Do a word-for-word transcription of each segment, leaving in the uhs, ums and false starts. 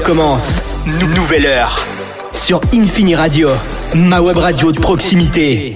commence. Nouvelle heure. Sur Infini Radio, ma web radio de proximité.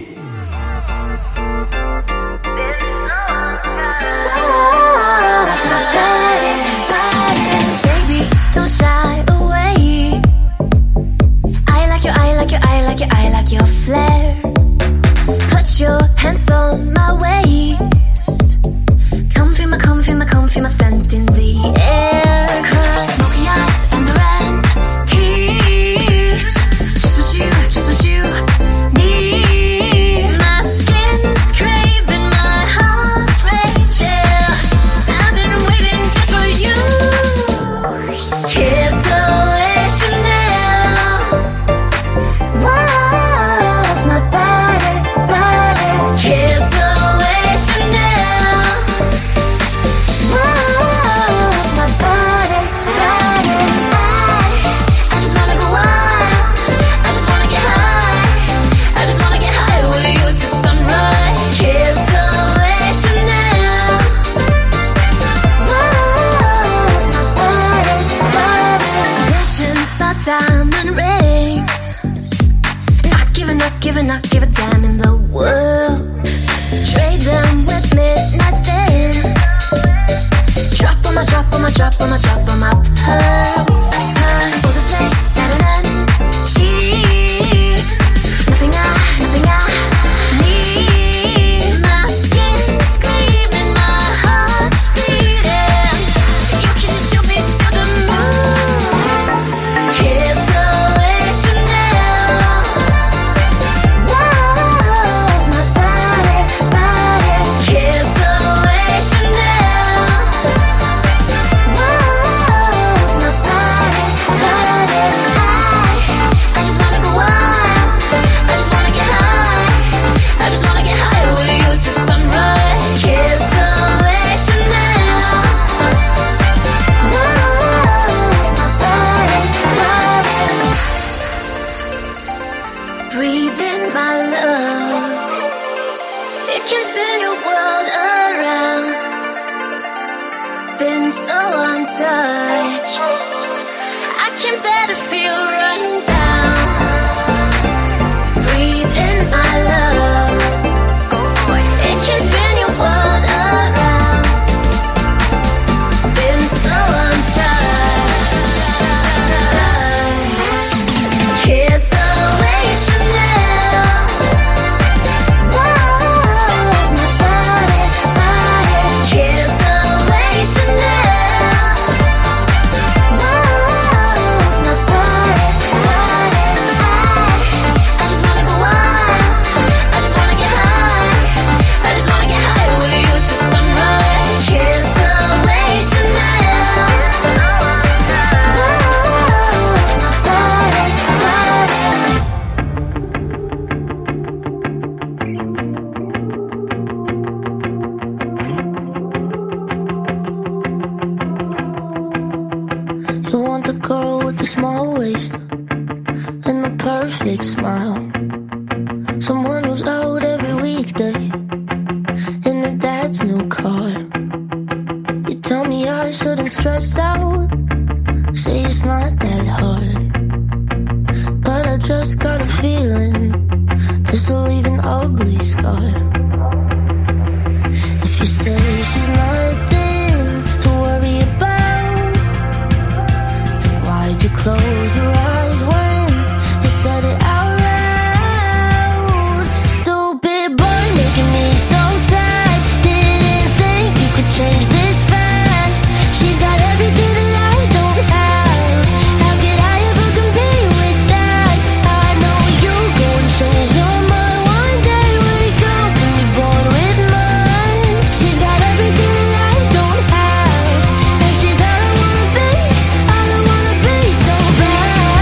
She's all I wanna be, all I wanna be so bad.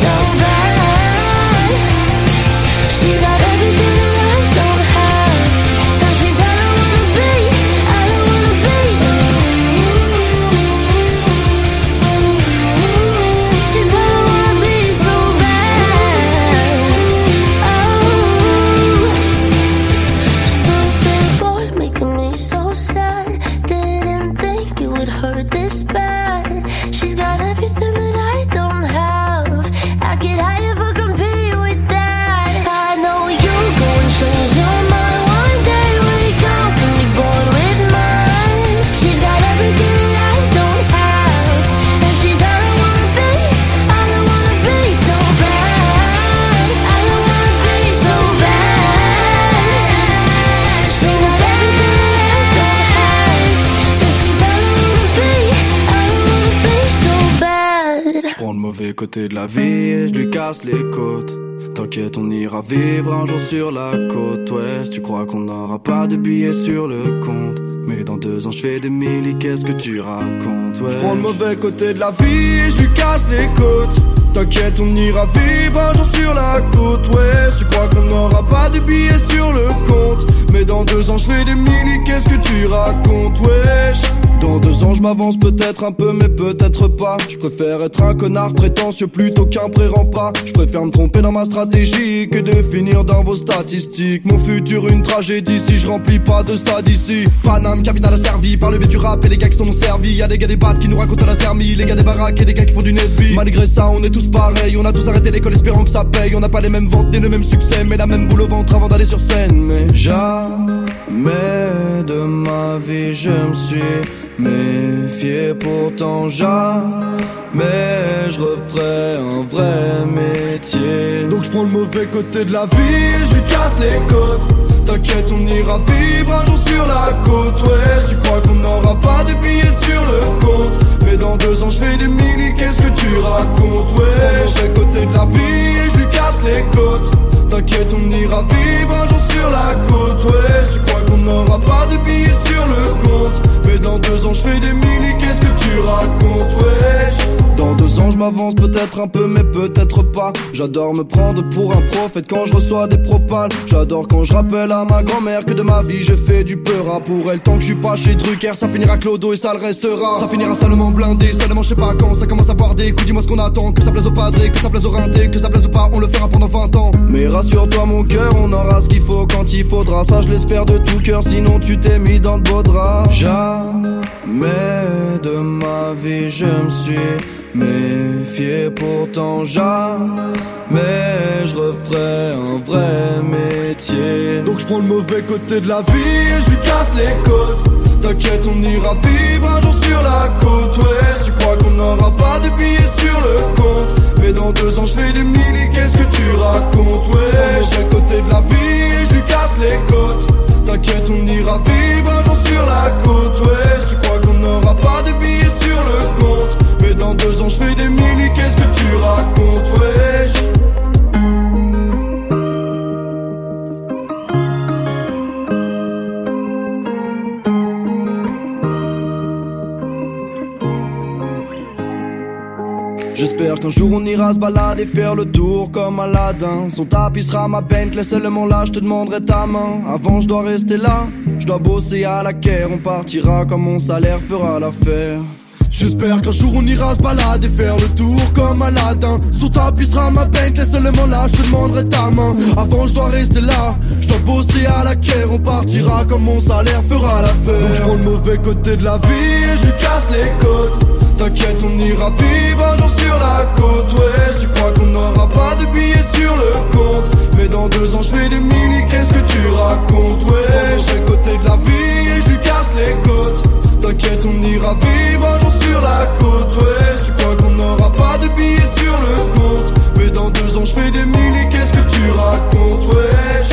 so bad. She's got everything that I don't have. Now she's all I wanna be, all I wanna be. She's all I wanna be so bad. Oh, stupid boy, making me so sad. Didn't think it would hurt this bad. She's got everything that I don't have. I get high if I compete with that. I know you'll go and change your mind one day. Wake up and be born with mine. She's got everything that I don't have, and she's all I wanna be, all I wanna be so bad. All I wanna be so bad. She's got everything that I don't have, and she's all I wanna be, all I wanna be so bad. Je prends le mauvais côté de la vie et je lui casse les côtes. T'inquiète, on ira vivre un jour sur la côte ouest. Tu crois qu'on n'aura pas de billets sur le compte, mais dans deux ans je fais des milli, qu'est-ce que tu racontes, ouais. Je prends le mauvais côté de la vie et je lui casse les côtes. T'inquiète, on ira vivre un jour sur la côte ouest. Tu crois qu'on n'aura pas de billets sur le compte, mais dans deux ans je fais des milli, qu'est-ce que tu racontes, wesh. Dans deux ans je m'avance peut-être un peu mais peut-être pas. Je préfère être un connard prétentieux plutôt qu'un pré-rempart. Je préfère me tromper dans ma stratégie que de finir dans vos statistiques. Mon futur une tragédie si je remplis pas de stade ici. Paname, capitale asservie par le biais du rap et les gars qui sont non servis. Y'a des gars des battes qui nous racontent la sermie, les gars des baraques et des gars qui font du Nesby. Malgré ça on est tous pareils, on a tous arrêté l'école espérant que ça paye. On n'a pas les mêmes ventes ni le même succès, mais la même boule au ventre avant d'aller sur scène. Mais jamais de ma vie je me suis méfié, pourtant jamais je referai un vrai métier. Donc je prends le mauvais côté de la vie et je lui casse les côtes. T'inquiète, on ira vivre un jour sur la côte ouest. Tu crois qu'on n'aura pas de billets sur le compte, mais dans deux ans je fais des milli, qu'est-ce que tu racontes, ouais. Je prends le mauvais côté de la vie et je lui casse les côtes. T'inquiète, on ira vivre un jour sur la côte ouest. Tu crois qu'on n'aura pas de billets sur le compte, mais dans deux ans je fais des milli, qu'est-ce que tu racontes, wesh. Dans deux ans je m'avance peut-être un peu mais peut-être pas. J'adore me prendre pour un prophète quand je reçois des propales. J'adore quand je rappelle à ma grand-mère que de ma vie j'ai fait du peur pour elle. Tant que je suis pas chez Drucker, ça finira clodo et ça le restera. Ça finira seulement blindé, seulement je sais pas quand. Ça commence à boire des coups, dis-moi ce qu'on attend. Que ça plaise au padré, que ça plaise au rinté, que ça plaise ou pas, on le fera pendant vingt ans. Mais rassure-toi mon cœur, on aura ce qu'il faut quand il faudra. Ça je l'espère de tout cœur, sinon tu t'es mis dans de beaux draps. Jamais de ma vie je me suis méfié, pourtant jamais je referai un vrai métier. Donc je prends le mauvais côté de la vie et je lui casse les côtes. T'inquiète, on ira vivre un jour sur la côte ouest. Tu crois qu'on n'aura pas de billets sur le compte, mais dans deux ans je fais des milli, qu'est-ce que tu racontes, ouais. Je prends le mauvais côté de la vie et je lui casse les côtes. T'inquiète, on ira vivre un jour sur la côte ouest. Tu crois qu'on n'aura pas de billets sur le compte, mais dans deux ans je fais des milli, qu'est-ce que tu racontes, wesh. J'espère qu'un jour on ira se balader, faire le tour comme Aladdin. Son tapis sera ma Bentley, seulement là je te demanderai ta main. Avant je dois rester là, je dois bosser à la caire. On partira quand mon salaire fera l'affaire. J'espère qu'un jour on ira se balader, faire le tour comme Aladdin. Son tapis sera ma Bentley, seulement là je te demanderai ta main. Avant je dois rester là, je dois bosser à la caire. On partira quand mon salaire fera l'affaire. Donc je prends le mauvais côté de la vie et je lui casse les côtes. T'inquiète, on ira vivre un jour sur la côte ouest. Tu crois qu'on n'aura pas de billets sur le compte, mais dans deux ans je fais des milli, qu'est-ce que tu racontes, ouais. Je prends le mauvais côté de la vie et je lui casse les côtes. T'inquiète, on ira vivre un jour sur la côte ouest. Tu crois qu'on n'aura pas de billets sur le compte, mais dans deux ans je fais des milli, qu'est-ce que tu racontes, wesh.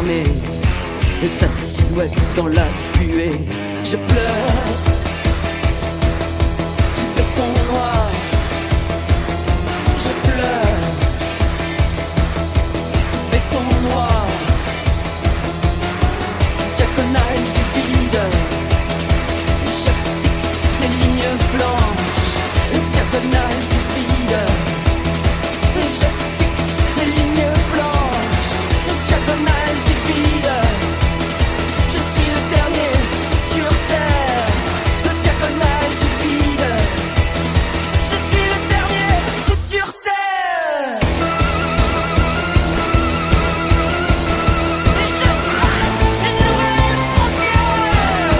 fermée et ta silhouette dans la buée. Je pleure du béton noir. Je pleure du béton noir. Diagonale du vide. Je fixe les lignes blanches. Diagonale du vide. Je fixe les lignes blanches. Diagonale du vide. Je suis le dernier sur terre. Le diagonale du vide. Je suis le dernier sur terre. Et je trace une nouvelle frontière.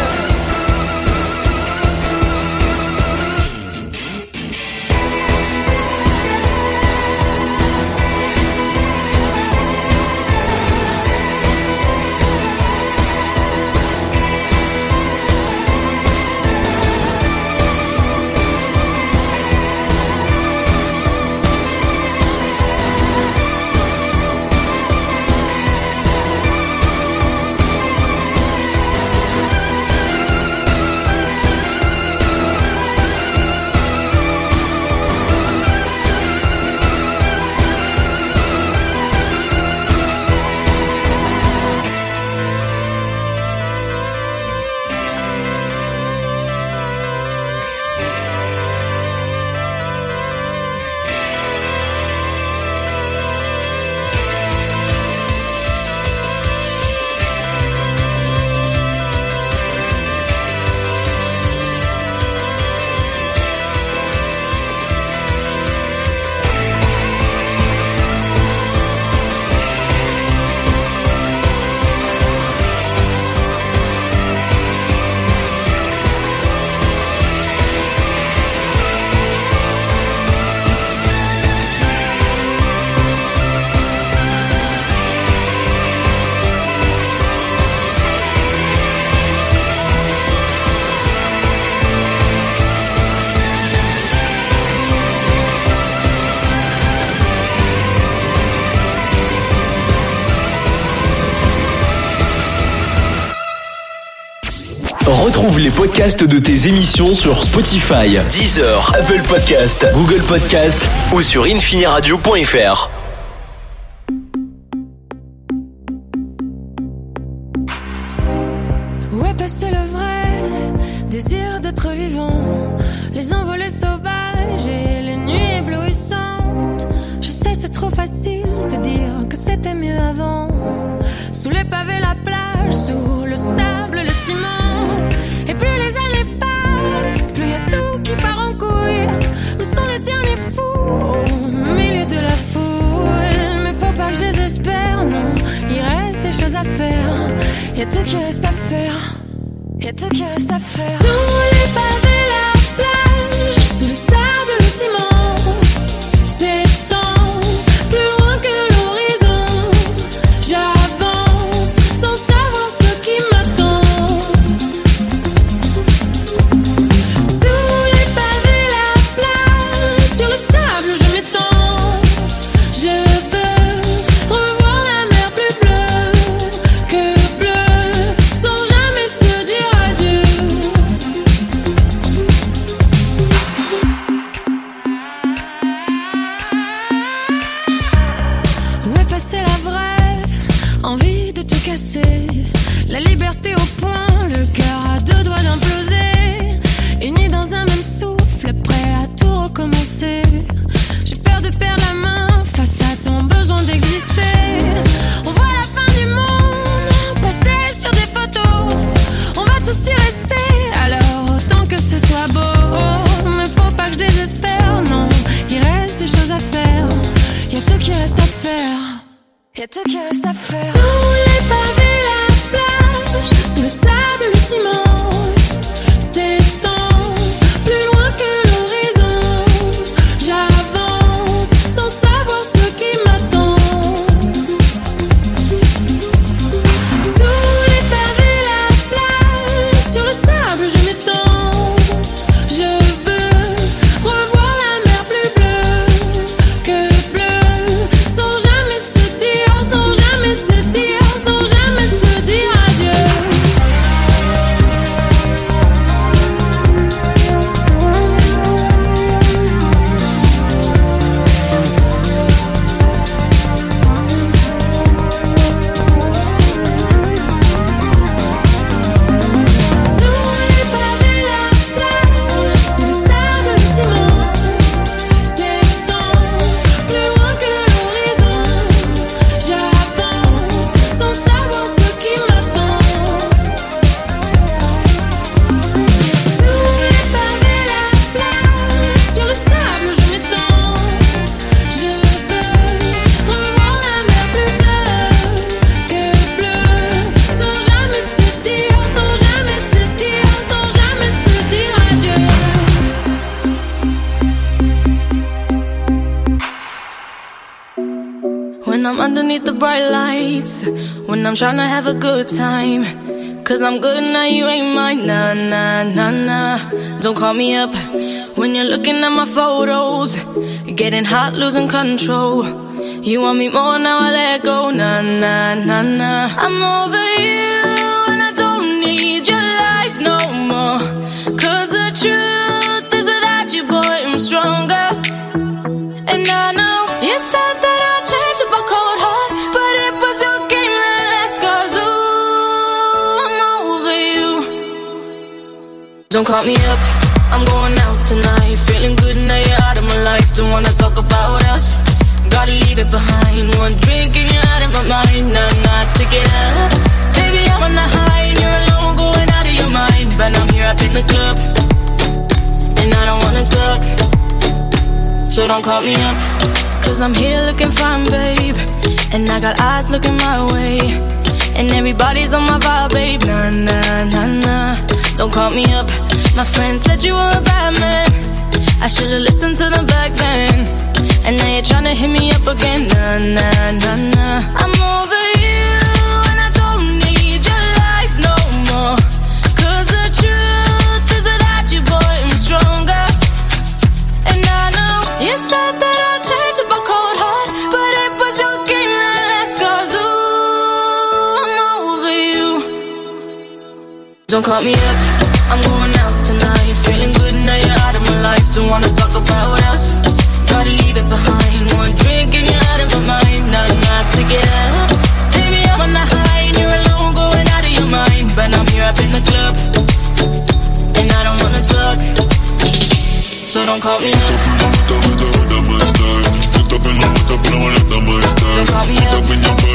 Retrouve les podcasts de tes émissions sur Spotify, Deezer, Apple Podcast, Google Podcast ou sur infiniradio point f r. Où est passé le vrai désir d'être vivant? Les envolées sauvages et les nuits éblouissantes. Je sais, c'est trop facile de dire que c'était mieux avant. Sous les pavés, la plage, sous le sable, le ciment. Et plus les années passent, plus y a tout qui part en couille. Nous sommes les derniers fous au milieu de la foule. Mais faut pas que je désespère, non. Il reste des choses à faire. Y a tout qui reste à faire. Y a tout qui reste à faire. Sous les pavés, la plage, sous le sable, le ciment. S'étend plus loin que l'horizon. J'avance sans savoir ce qui m'attend. Sous les pavés, la plage, sur le sable, je m'étends. Je veux revoir la mer plus bleue que bleue, sans jamais se dire adieu. Où est passée la vraie envie de tout casser? La liberté au point, le cœur à deux doigts d'imploser. Unis dans un même souffle, prêt à tout recommencer. J'ai peur de perdre la main face à ton besoin d'exister. On voit la fin du monde passer sur des photos. On va tous y rester, alors autant que ce soit beau. Mais faut pas que je désespère, non. Il reste des choses à faire. Y a tout qui reste à faire. Y a tout qui reste à faire. Sous les pavés, la plage, sous le sable, le ciment. S'étend plus loin que l'horizon. J'avance sans savoir ce qui m'attend. Sous les pavés, la plage, sur le sable, je m'étends. Je veux revoir la mer plus bleue que bleue, sans jamais se dire, sans jamais underneath the bright lights when I'm trying to have a good time. Cause I'm good now, you ain't mine. Nah, nah, nah, nah. Don't call me up when you're looking at my photos. Getting hot, losing control. You want me more, now I let go. Nah, nah, nah, nah. I'm over you and I don't need your lies no more. Cause the truth is without you, boy, I'm stronger. And I know you said that I'd change up a cold heart, but it was your game that last. Cause ooh, I'm over you. Don't call me up, I'm going out tonight. Feeling good now you're out of my life. Don't wanna talk about us, gotta leave it behind. One drink and you're out of my mind. Nah, nah, take it up. Baby, I'm on the high and you're alone, going out of your mind. But I'm here up in the club and I don't wanna talk, so don't call me up. Cause I'm here looking fine, babe, and I got eyes looking my way, and everybody's on my vibe, babe. Nah, nah, nah, nah. Don't call me up. My friend said you were a bad man, I should've listened to them back then. And now you're tryna hit me up again. Nah, nah, nah, nah. I'm over you and I don't need your lies no more. Cause the truth is without you, boy, I'm stronger. And I know you said that I'd change up a cold heart, but it was your game that last. Cause ooh, I'm over you. Don't call me up, I'm going out tonight. Feeling good now you're out of my life. Don't wanna talk about us, gotta leave it behind. One drink and you're out of my mind. Nah, nah, take it up. Baby, I'm on the high and you're alone, going out of your mind. But I'm here up in the club and I don't wanna talk, so don't call me up. Don't call me up. Don't call me up.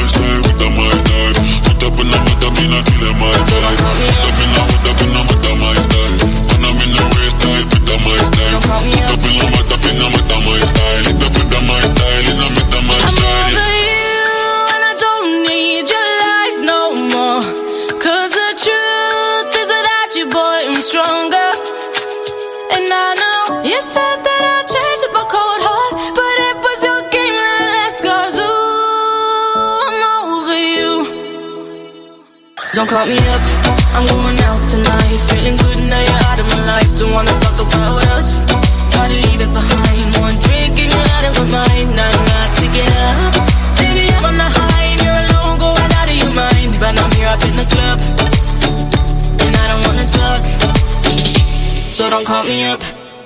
I'm over you and I don't need your lies no more. Cause the truth is without you, boy, I'm stronger. And I know you said that I'd change up a cold heart, but it was your game that last. Cause ooh, I'm over you. Don't call me up, I'm going out tonight. Feeling good now you're out of my life. Don't wanna talk about us, gotta leave it behind. One drink and you're out of my mind. Nah, nah, take it up. Baby, I'm on the high and you're alone, going out of your mind. But I'm here up in the club and I don't wanna talk, so don't call me up.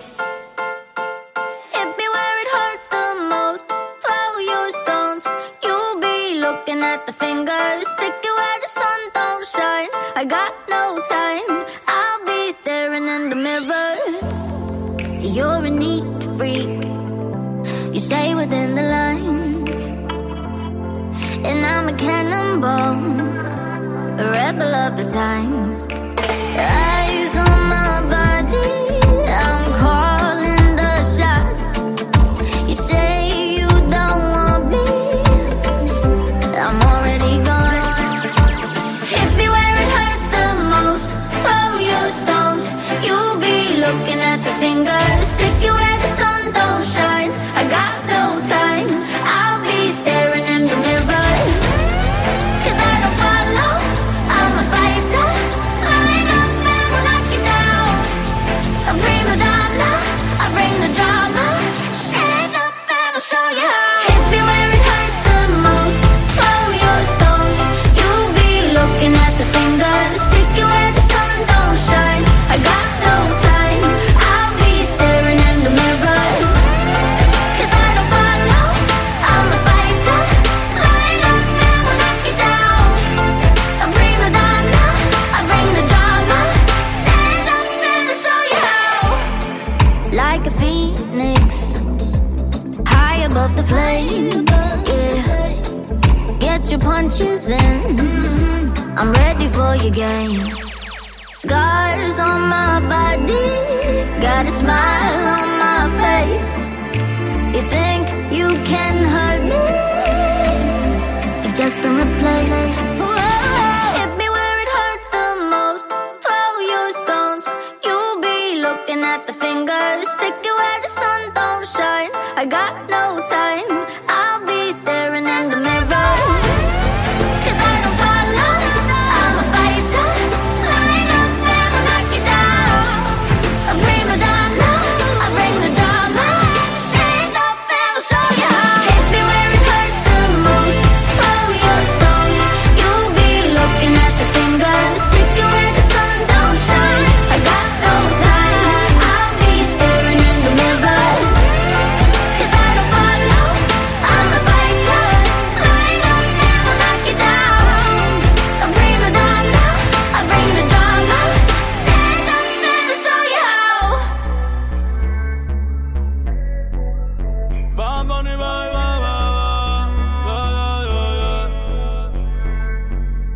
Hit me where it hurts the most. Throw your stones. You'll be looking at the fingers. Stick it where the sun don't shine. I got no time, I'll be staring in the mirror. You're a neat freak, you stay within the lines. And I'm a cannonball, a rebel of the times. Eyes on my body, I'm calling the shots. You say you don't want me, I'm already gone. Hit me where it hurts the most. Throw your stones. You'll be looking at the fingers. Stick it where the sun don't shine. I got no time, I'll be staring in the mirror. Cause I don't follow, I'm a fighter. Line up and we'll knock you down. A prima donna, I bring the drama. Stand up and I'll show you how. Hit me where it hurts the most. Throw your stones. You'll be looking at the fingers. Stick it where the sun don't shine. I got no time, I'll be staring in the mirror. Cause I don't follow, I'm a fighter. Line up and we'll knock you down. A prima donna, I bring the drama. Stand up and I'll show you how. Like a phoenix, high above the flame. Yeah, get your punches in, I'm ready for your game. Scars on my body, got a smile on my face. You think you can hurt me? You've just been replaced. Whoa. Hit me where it hurts the most. Throw your stones. You'll be looking at the fingers. Stick it where the sun don't shine. I got no time, I'll be staring in the mirror.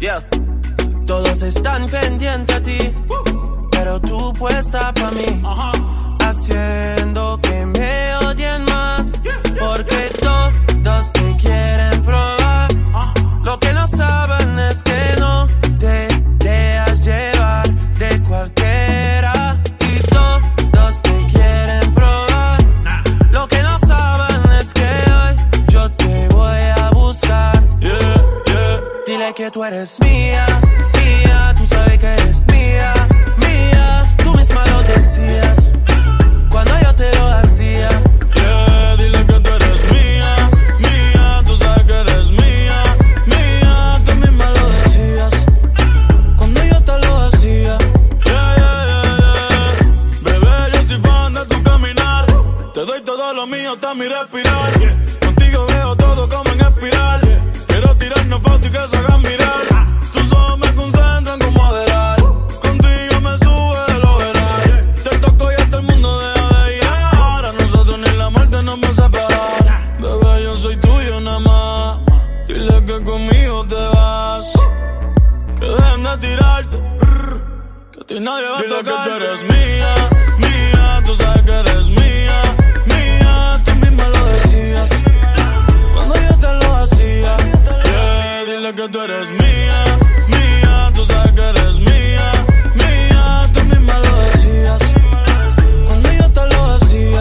Yeah. Todos están pendientes a ti, pero tú puesta pa' mí, haciendo que me odien más, porque todos te quieren probar. Lo que no saben es que no te dejas llevar de cualquiera, y todos te quieren probar. Lo que no saben es que hoy yo te voy a buscar. Yeah, yeah. Dile que tú eres mía, mía, tú sabes que eres mía, mía, tú misma lo decías cuando yo te lo hacía. Yeah, dile que tú eres mía, mía, tú sabes que eres mía, mía, tú misma lo decías cuando yo te lo hacía. Yeah, yeah, yeah, yeah. Bebé, yo soy fan de tu caminar, te doy todo lo mío hasta mi respirar. Contigo veo todo como en espiral, quiero tirarnos fotos y que se hagan mirar. Tus ojos me concentran como adelar, contigo me sube el overall. Te toco y hasta el mundo deja de llegar, a nosotros ni la muerte nos va a separar. Bebé, yo soy tuyo nada más, dile que conmigo te vas, que dejen de tirarte, que a ti nadie va a tocar. Dile que tú eres mía, mía, tú sabes que eres mía, mía, tú misma lo decías cuando yo te lo hacía. Yeah, dile que tú eres mía, mía, tú sabes que eres mía, mía, tú misma lo decías cuando yo te lo hacía.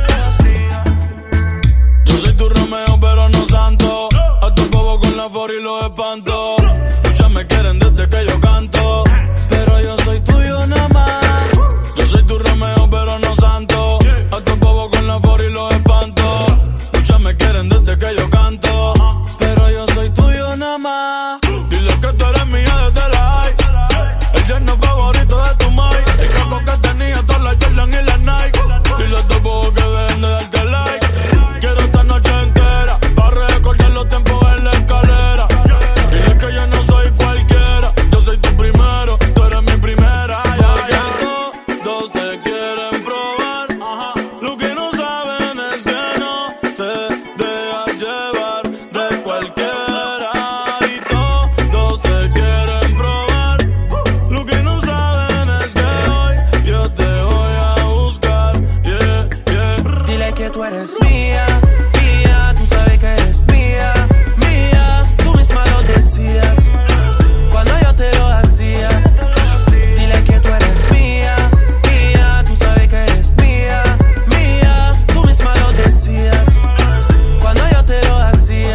Yo soy tu Romeo pero no santo, a tu bobo con la for y los espanto. Muchas me quieren desde que yo canto, pero yo soy tuyo nada más. Yo soy tu Romeo pero no santo, a tu bobo con la for y los espanto. Muchas me quieren desde que yo canto, pero yo soy tuyo nada más. Dile que tú eres mía desde la high, el yerno favorito de tu mai, el capo que tenía todas las Jordan y las Nike. Dile a estos bobos que dejen de darte like, quiero esta noche entera para recordar los tiempos en la escalera. Dile que yo no soy cualquiera, yo soy tu primero, tú eres mi primera. Ya, ya. Todos te quieren probar, lo que no saben es que no te dejas llevar de cualquiera, y todos te quieren probar. Lo que no saben es que hoy yo te voy a buscar. Yeah, yeah. Dile que tú eres mía, mía, tú sabes que eres mía, mía, tú misma lo decías cuando yo te lo hacía. Dile que tú eres mía, mía, tú sabes que eres mía, mía, tú misma lo decías cuando yo te lo hacía.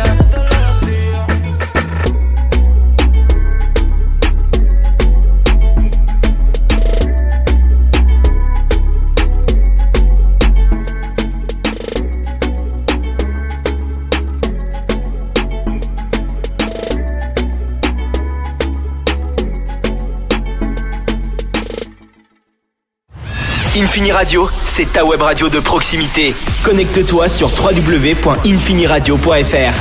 Infini Radio, c'est ta web radio de proximité. Connecte-toi sur w w w point infini radio point f r.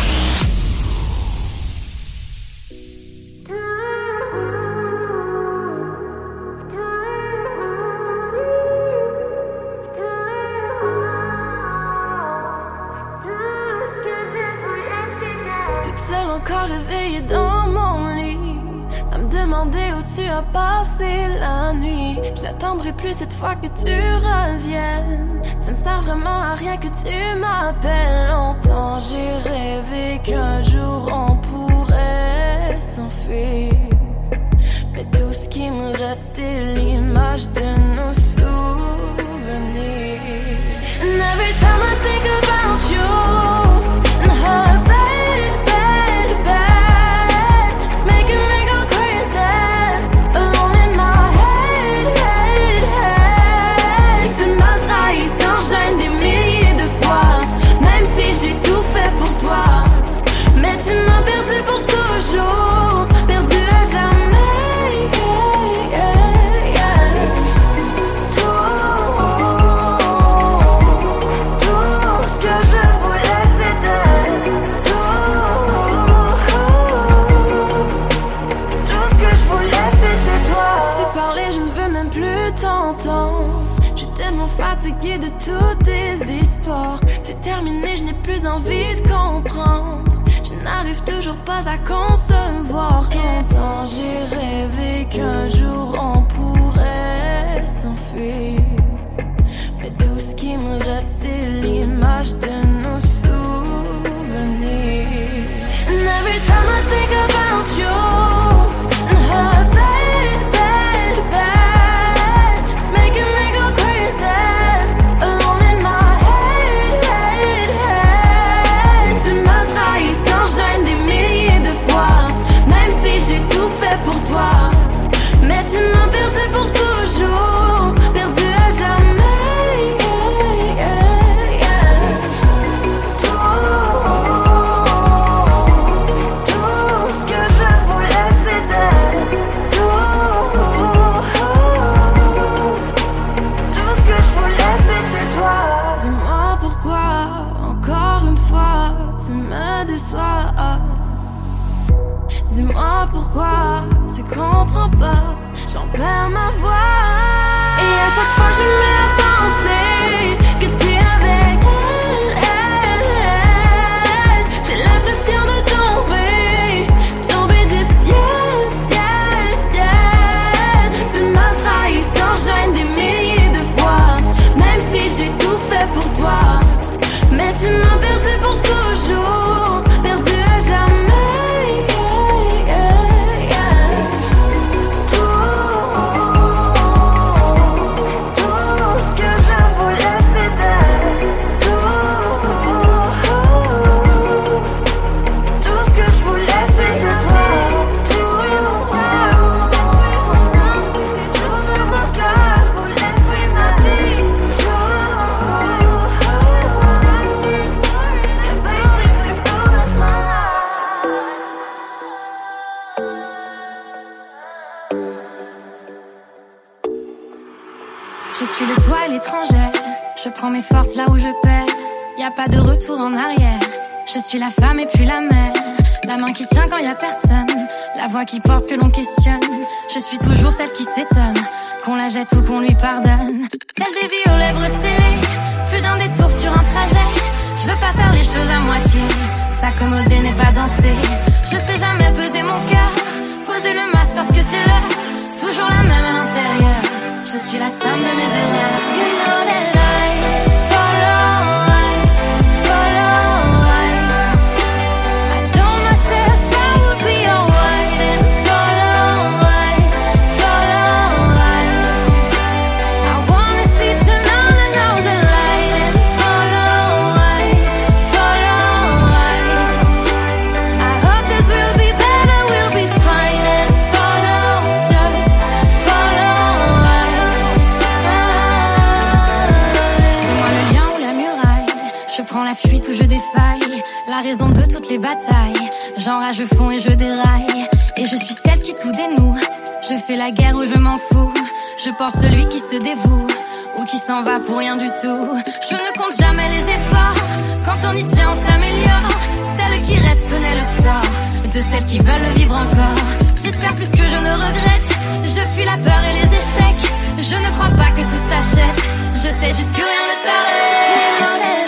Toute seule encore réveillée dans mon lit, à me demander où tu as passé la nuit. Je n'attendrai plus cette fois que tu reviennes, ça ne sert vraiment à rien que tu m'appelles. Longtemps j'ai rêvé qu'un jour on pourrait s'enfuir, mais tout ce qui me reste c'est l'image de nos souvenirs. And every time I think about you and her, bad, bad, bad, it's making me go crazy, alone in my head, head, head. Et tu m'as trahi sans gêne des milliers de fois, même si j'ai tout fait pour toi, mais tu m'as perdu pour toujours, perdu à jamais, yeah, yeah, yeah. fatiguée de toutes tes histoires. C'est terminé, je n'ai plus envie de comprendre. Je n'arrive toujours pas à concevoir que longtemps m'entends pas, j'en perds ma voix. Et à chaque fois je me mets à penser que t'es avec elle, elle, elle. J'ai l'impression de tomber, tomber du ciel, ciel, ciel. Tu m'as trahi sans gêne des milliers de fois, même si j'ai tout fait pour toi. Mais tu m'as perdu pour toujours, perdu à jamais. Yeah, yeah, yeah. Tout, tout ce que je voulais c'était tout, tout ce que je voulais c'était toi. Tout, tout ce que je voulais c'est ta vie. Je suis le toi et l'étrangère. Je prends mes forces là où je perds. Y a pas de retour en arrière. Je suis la femme et puis la mère. La main qui tient quand y a personne. La voix qui porte que l'on questionne. Je suis toujours celle qui s'étonne, qu'on la jette ou qu'on lui pardonne. Celle des vies aux lèvres scellées. Plus d'un détour sur un trajet. Je veux pas faire les choses à moitié. S'accommoder n'est pas danser. Je sais jamais peser mon cœur. Poser le masque parce que c'est l'heure. Toujours la même à l'intérieur. Je suis la somme de mes erreurs. You know that I follow, I follow, I I told myself I would be alright and follow, I follow, I I wanna see tonight and know the light and follow, I follow, I I hope this will be better, we'll be fine and follow, just follow, I je prends la fuite ou je défaille, la raison de toutes les batailles. J'enrage, je fonds et je déraille. Et je suis celle qui tout dénoue. Je fais la guerre ou je m'en fous. Je porte celui qui se dévoue ou qui s'en va pour rien du tout. Je ne compte jamais les efforts. Quand on y tient, on s'améliore. Celle qui reste connaît le sort de celles qui veulent le vivre encore. J'espère plus que je ne regrette. Je fuis la peur et les échecs. Je ne crois pas que tout s'achète. Je sais juste que rien ne s'arrête.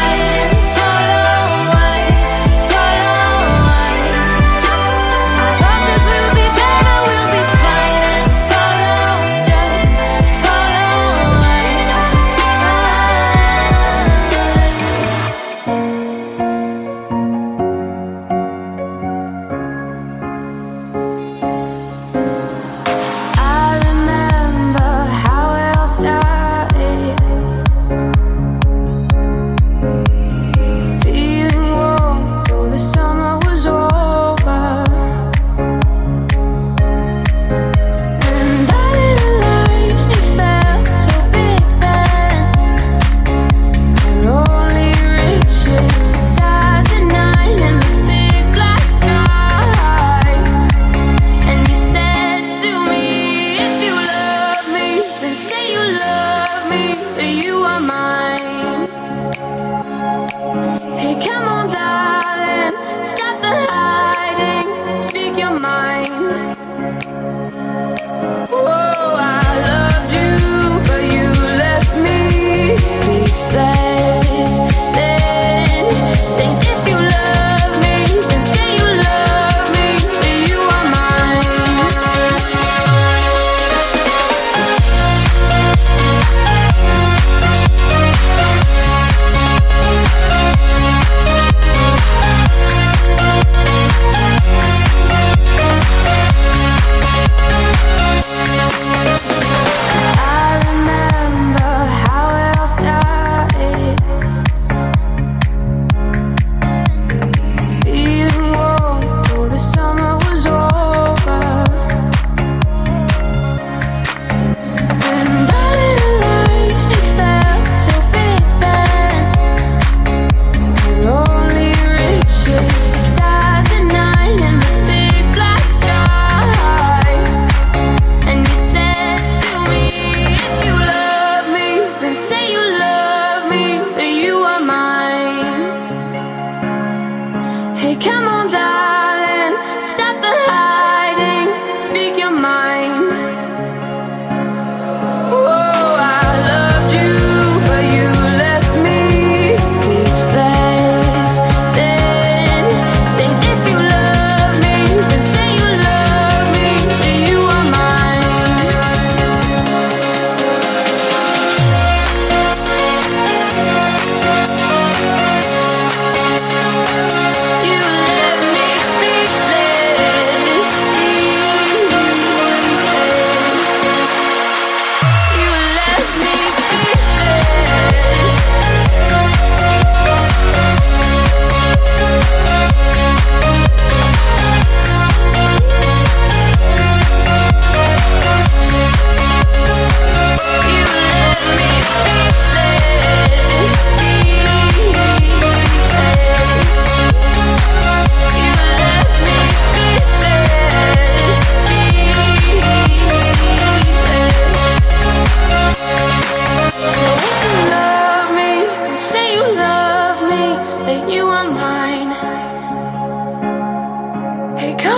I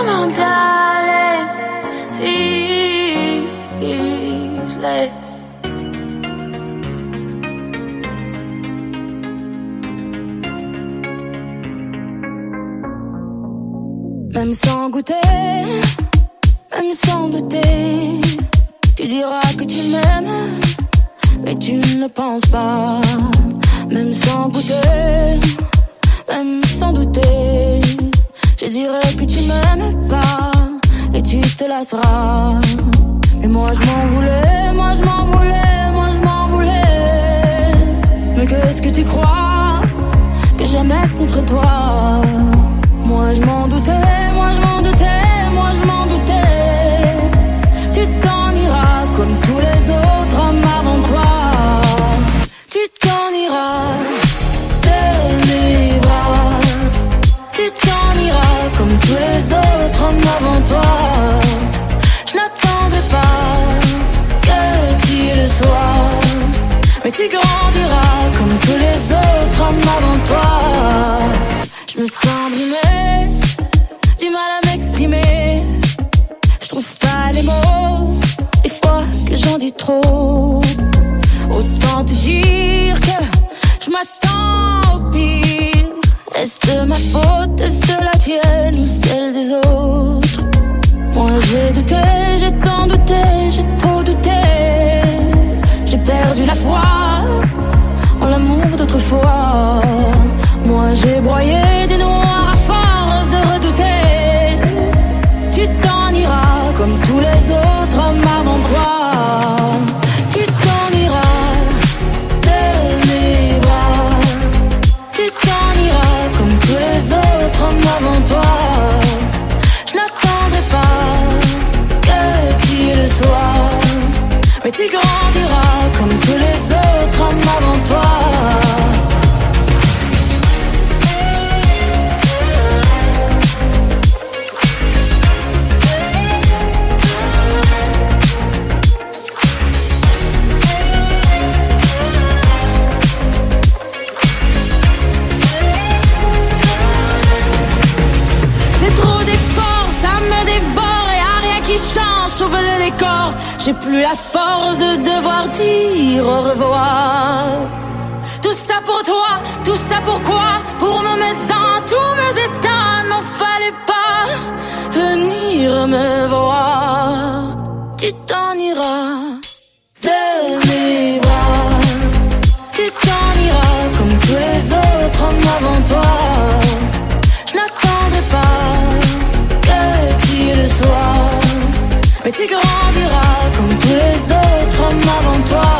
mon darling, ceaseless. Même sans goûter, même sans douter, tu diras que tu m'aimes, mais tu ne le penses pas. Même sans goûter, même sans douter, je dirais que tu m'aimes pas, et tu te lasseras. Mais moi je m'en voulais, moi je m'en voulais, moi je m'en voulais. Mais qu'est-ce que tu crois que j'aime être contre toi? Moi je m'en doutais, moi je m'en doutais, moi je m'en doutais. Tu t'en iras comme tous les autres hommes avant toi. Tu t'en iras de mes bras. Tu t'en iras comme tous les autres hommes avant toi. Je n'attendrai pas que tu le sois, mais tu grandiras comme tous les autres hommes avant toi. Je me sens brimée, du mal à m'exprimer. Je trouve pas les mots, des fois que j'en dis trop. Autant te dire que je m'attends au pire. Est-ce de ma faute, est-ce de la tienne ou celle des autres? Moi j'ai douté, j'ai tant douté, j'ai trop douté. J'ai perdu la foi en l'amour d'autrefois. Moi j'ai broyé du noir à force de redouter. Tu t'en iras comme tous les autres hommes avant toi. Tu t'en iras de mes bras. Tu t'en iras comme tous les autres hommes avant toi. Je n'attendrai pas que tu le sois, mais tu grandiras comme tous les autres hommes avant toi. J'ouvre le décor, j'ai plus la force de devoir dire au revoir. Tout ça pour toi, tout ça pourquoi? Pour me mettre dans tous mes états, n'en fallait pas venir me voir. Tu t'en iras de mes bras. Tu t'en iras comme tous les autres hommes avant toi. Je n'attendrai pas que tu le sois, mais tu grandiras comme tous les autres hommes avant toi.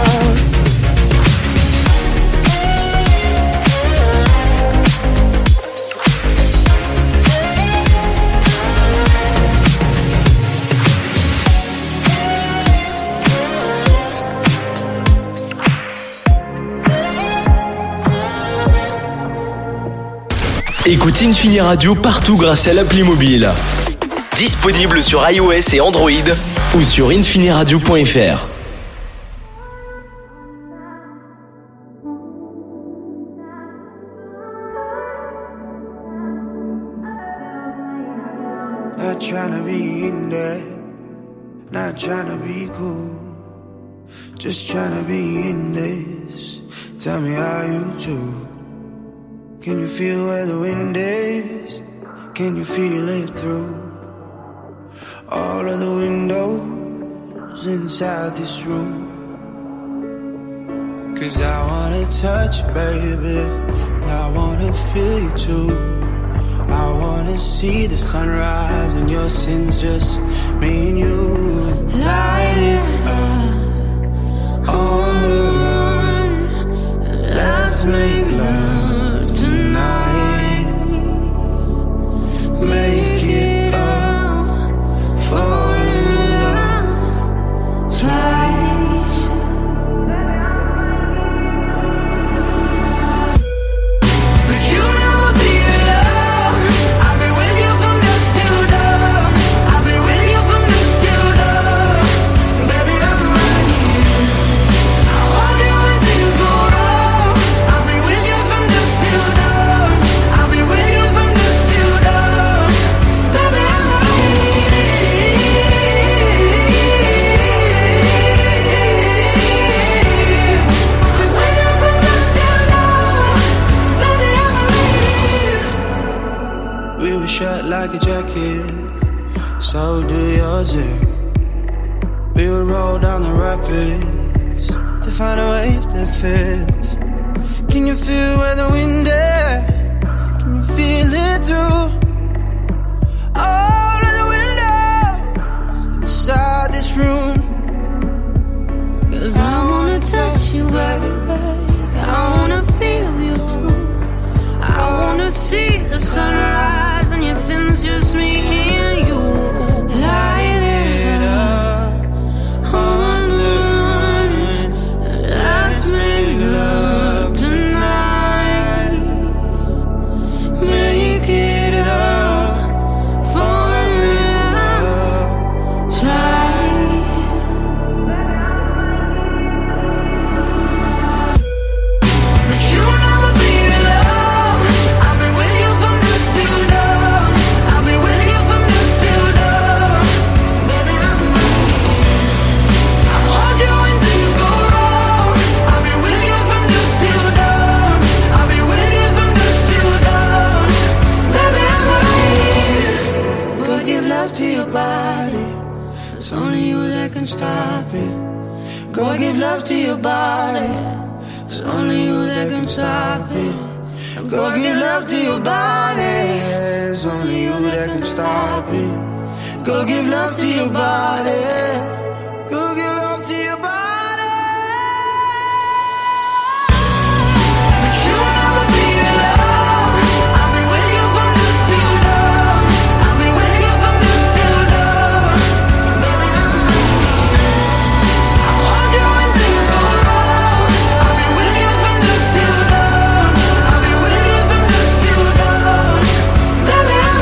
Écoute Infini Radio partout grâce à l'appli mobile. Disponible sur iOS et Android ou sur infiniradio point f r. Not tryna be in there, not tryna be cool, just tryna be in this. Tell me how you do. Can you feel where the wind is? Can you feel it through all of the windows inside this room? Cause I wanna touch you, baby, and I wanna feel you too. I wanna see the sunrise and your sins, just me and you. Light it up on the run. Let's make love tonight. Make it up, fall in love twice. But you never feel love. I've been with you from dusk till dawn. I've been with you from dusk till dawn. Baby, I'm right here. I want you when things go wrong. I've been with jacket, so do yours. We would roll down the rapids to find a wave that fits. Can you feel where the wind is? Can you feel it through all of the windows inside this room? 'Cause I wanna touch you, baby. I wanna feel you too. I wanna see the sunrise and your sins, just me and you. Light it up on the run. Let's make love tonight. Make it up for love. Try. But you never be alone. I've been with you from dusk till dawn. I've been with you from dusk till dawn. Baby, I'm right. I hold you when things go wrong. I've been with you from dusk till dawn. I've been with you from dusk till dawn. Baby, I'm right. Go give love to your body. It's only you that can stop it. Go give love to your body. It's only you that can stop it. Go give love to your body. It's only you that can stop it. Go give love to your body. Go give love to your body. But you never be alone. I've been with you from dusk till dawn. I've been with you from dusk till dawn. Baby, I'm right. I hold you when things go wrong. I've been with you from dusk till dawn. I've been with you from dusk till dawn. Baby, I'm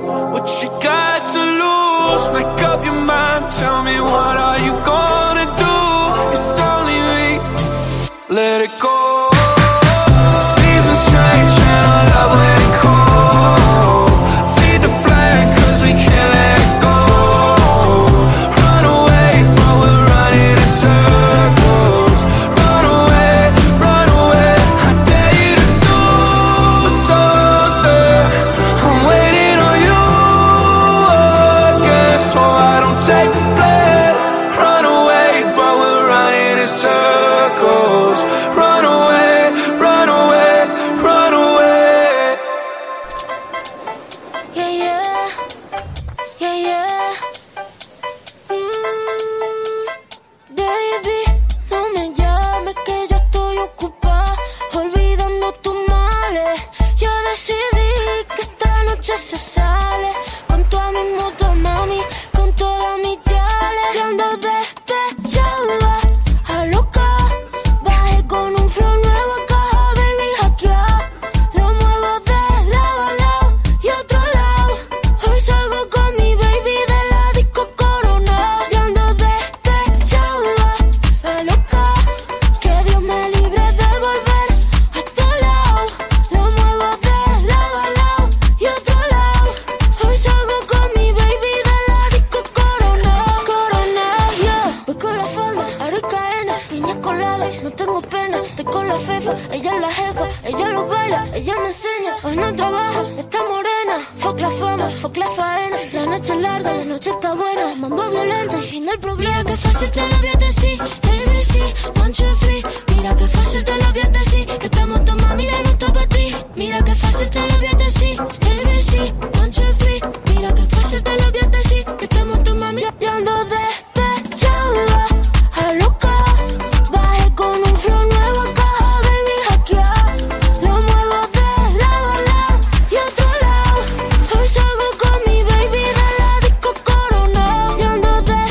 What you got to lose? Make up your mind, tell me what are you gonna do? It's only me, let it go. Seasons change and our love let it cold. Feed the flame cause we can't let it go. Run away but we're running in circles. Run away, run away, I dare you to do something. I'm waiting on you again, so I don't take the blame. Run away but we're running in circles. Run away, run away, run away. Yeah, yeah, yeah, yeah. Mm, baby, no me llames que yo estoy ocupada, olvidando tus males. Yo decidí que esta noche se sale con toda mi moto, mami, con toda mi chale. Y ando despechada, a loca. Bajé con un flow nuevo a caja, baby, hackeado. Lo muevo de lado a lado y otro lado. Hoy salgo con mi baby de la disco Corona. Y ando despechada, a loca. Que Dios me libre de volver a tu lado. Lo muevo de lado a lado y otro lado. Hoy salgo con mi baby de la disco Corona. Corona, yeah. Voy con la falda, aro y cadena, piña colada, no tengo pena. Estoy con la fefa, ella es la jefa, ella lo baila, ella me enseña. Hoy no trabaja, está morena. Fuck la fama, fuck la faena. La noche es larga, la noche está buena. Mambo violento y fin del problema. Mira que fácil te lo voy a decir, A B C, one, two, three. Mira que fácil te lo voy a decir, que estamos tu mami ya no está para ti. Mira que fácil te lo voy a decir, A B C, one, two, three. Mira que fácil te lo voy a decir, que estamos tu mami ya ando despechada, a loca. Bajé con un flow nuevo a caja, baby, hackeado. Lo muevo de lado a lado y otro lado. Hoy salgo con mi baby de la disco Corona. Y ando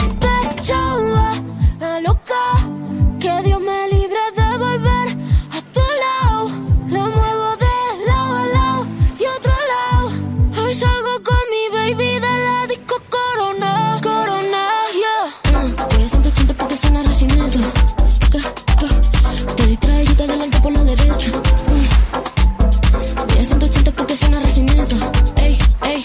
despechada, a loca. Que Dios me libre de volver a tu lado. Lo muevo de lado a lado y otro lado. Hoy salgo con mi baby de la disco Corona. Corona, yeah. Mm, voy a ciento ochenta porque suena Residente. ¿Qué? ¿Qué? Te distraes y te adelanto por la derecha. Mm. Voy a ciento ochenta porque suena Residente. Ey, ey.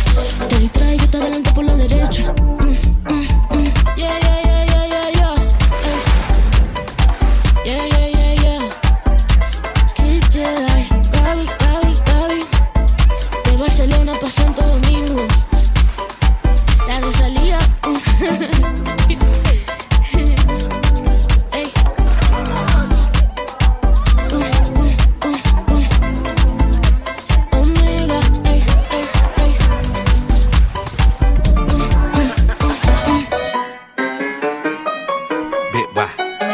Te distraes y te adelanto por la derecha. Mm, mm, mm. Yeah, yeah, yeah, yeah, yeah, yeah. Ey. Yeah, yeah, yeah, yeah. Kid Jedi, Gaby, Gaby, Gaby. De Barcelona pa' Santo Domingo. La Rosalía. Mm. Ey. Mm, mm, mm, mm. Omega, ey, ey, ey. Mm, mm, mm, mm. Bit why?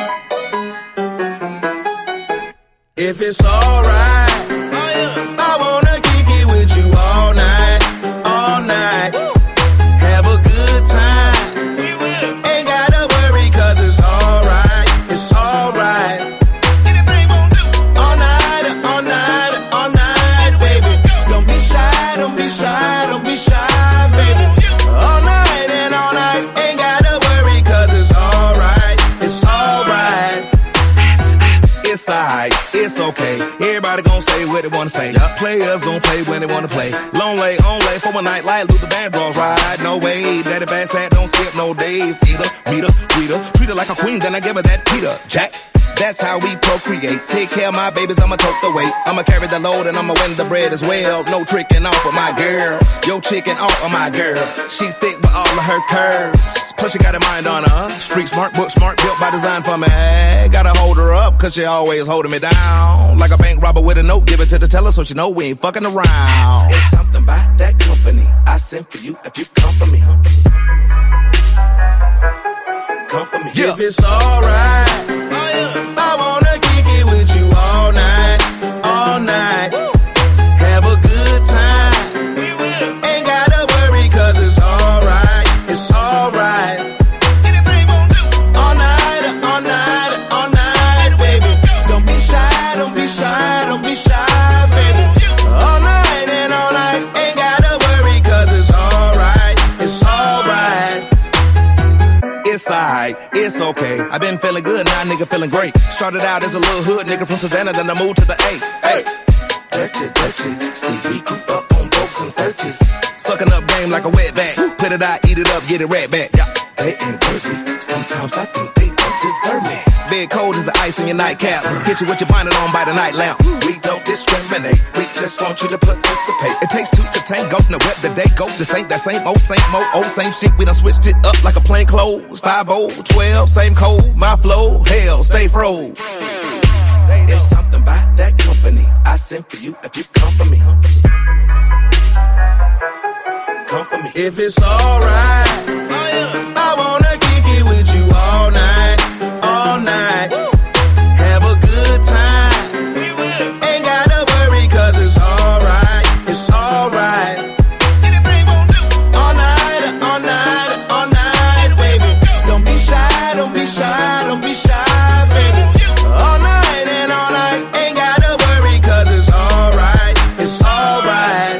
If it's alright, I wanna kick it with you all night, all night. Have a good time. Ain't gotta worry cause it's alright, it's alright. All night, all night, all night, baby. Don't be shy, don't be shy, don't be shy, baby. All night and all night, ain't gotta worry cause it's alright, it's alright. It's alright, it's okay. Everybody gon' say what they wanna say. Players gon' play when they wanna play. Long lay, on lay for a night like Luther Vandross ride. No way, daddy bad sad, don't skip no days. Either meet her, greet her, treat her like a queen, then I give her that Peter Jack. That's how we procreate. Take care of my babies, I'ma tote the weight. I'ma carry the load and I'ma win the bread as well. No tricking off of my girl. Yo chicken off of my girl. She thick with all of her curves. Plus she got a mind on her. Street smart, book smart, built by design for me. Gotta hold her up, cause she always holding me down. Like a bank robber with a note, give it to the teller so she know we ain't fucking around. It's something about that company I sent for you if you come for me. Come for me. Yeah. If it's alright, I wanna kick it with you all night, all night. Have a good time. Ain't gotta worry cause it's alright, it's alright. All night, all night, all night, baby. Don't be shy, don't be shy, don't be shy, baby. All night and all night, ain't gotta worry cause it's okay. I been feeling good, now nigga feeling great. Started out as a little hood nigga from Savannah, then I moved to the A. Hey, dirty, dirty. See, we grew up on folks and thirties. Sucking up game like a wet bag. Put it out, eat it up, get it right back. Yeah. They ain't worthy. Sometimes I think they don't deserve me. Big cold as the ice in your nightcap. Hit you with your bonnet on by the night lamp. We don't discriminate. We just want you to participate. It takes two to tango. Now web the day go. This ain't that same old, same mo, old same shit. We done switched it up like a plain clothes. Five oh, twelve, same code. My flow, hell, stay froze. It's something about that company I sent for you if you come for me. Come for me. If it's alright, I wanna kick it with you all night, all night. Have a good time. Ain't gotta worry cause it's alright, it's alright. All night, all night, all night, baby. Don't be shy, don't be shy, don't be shy, baby. All night and all night, ain't gotta worry cause it's alright, it's alright.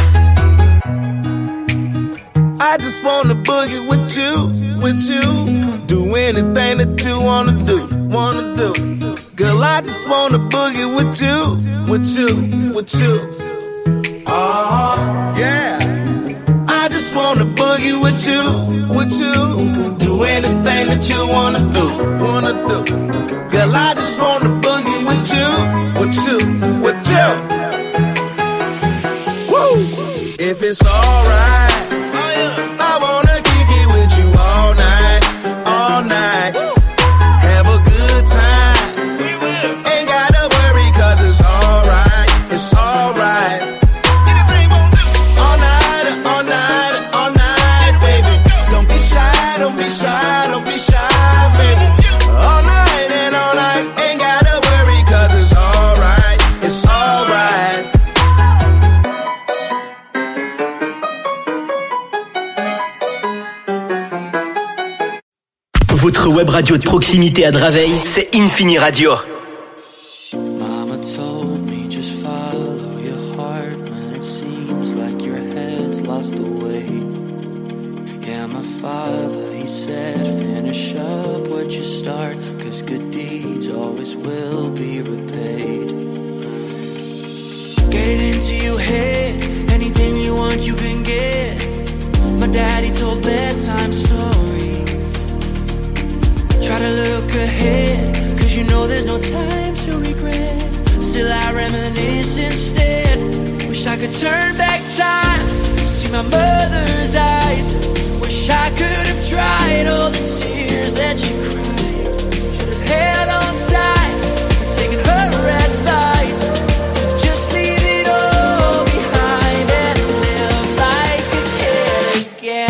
I just wanna boogie with you, with you. Do anything that you wanna do, wanna do. Girl, I just wanna boogie with you, with you, with you. Oh, yeah. I just wanna boogie with you, with you. Do anything that you wanna do, wanna do. Girl, I just wanna boogie with you, with you, with you. Woo! If it's alright, I wanna kick it with you all night, all night. Have a good time. Ain't gotta worry cause it's alright, it's alright. All night, all night, all night, baby. Don't be shy, don't be shy, don't be shy, baby. All night and all night, ain't gotta worry cause it's alright, it's alright. Votre web radio de proximité à Draveil, c'est Infini Radio. Mama told me just follow your heart when it seems like your head's lost the way. Yeah, my father, he said finish up what you start, cause good deeds always will be repaid. Get it into your head, anything you want you can get. My daddy told bedtime stories. Try to look ahead, cause you know there's no time to regret. Still I reminisce instead. Wish I could turn back time, see my mother's eyes. Wish I could have dried all the tears that she cried. Should have held on tight and taken her advice to just leave it all behind and live like a kid again.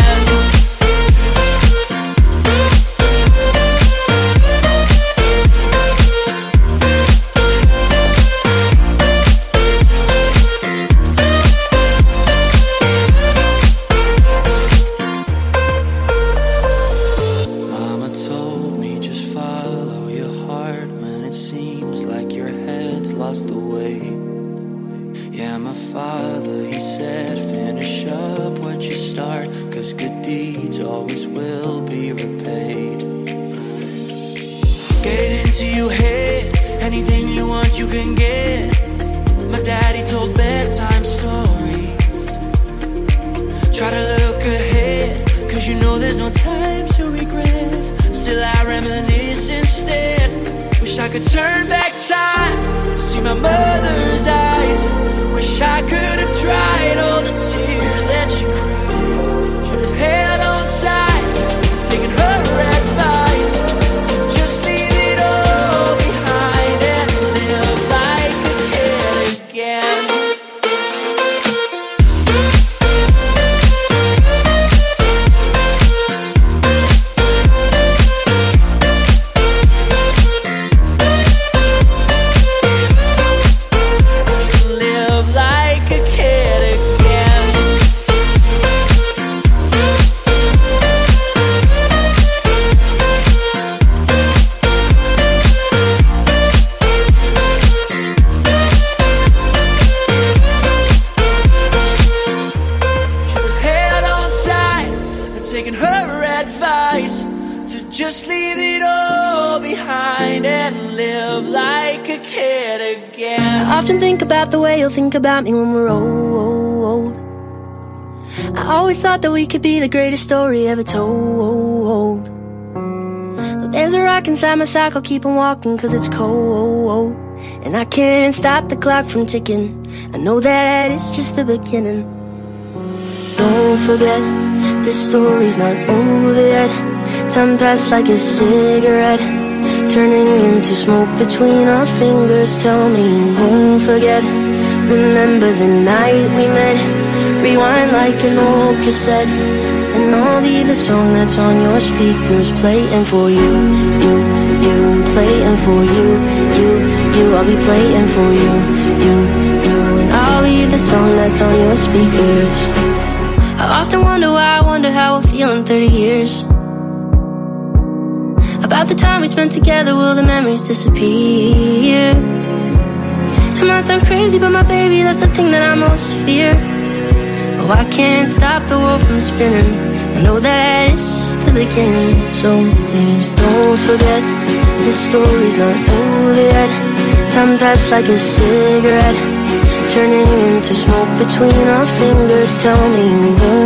Just leave it all behind and live like a kid again. I often think about the way you'll think about me when we're old. I always thought that we could be the greatest story ever told. Though there's a rock inside my sock, I'll keep on walking cause it's cold. And I can't stop the clock from ticking. I know that it's just the beginning. Don't forget, this story's not over yet. Time passed like a cigarette, turning into smoke between our fingers. Tell me you won't forget. Remember the night we met. Rewind like an old cassette, and I'll be the song that's on your speakers, playing for you, you, you, playing for you, you, you. I'll be playing for you, you, you, and I'll be the song that's on your speakers. I often wonder why, I wonder how I'll feel in thirty years. About the time we spent together, will the memories disappear? It might sound crazy, but my baby, that's the thing that I most fear. Oh, I can't stop the world from spinning. I know that it's the beginning. So please don't forget, this story's not over yet. Time passed like a cigarette, turning into smoke between our fingers. Tell me you won't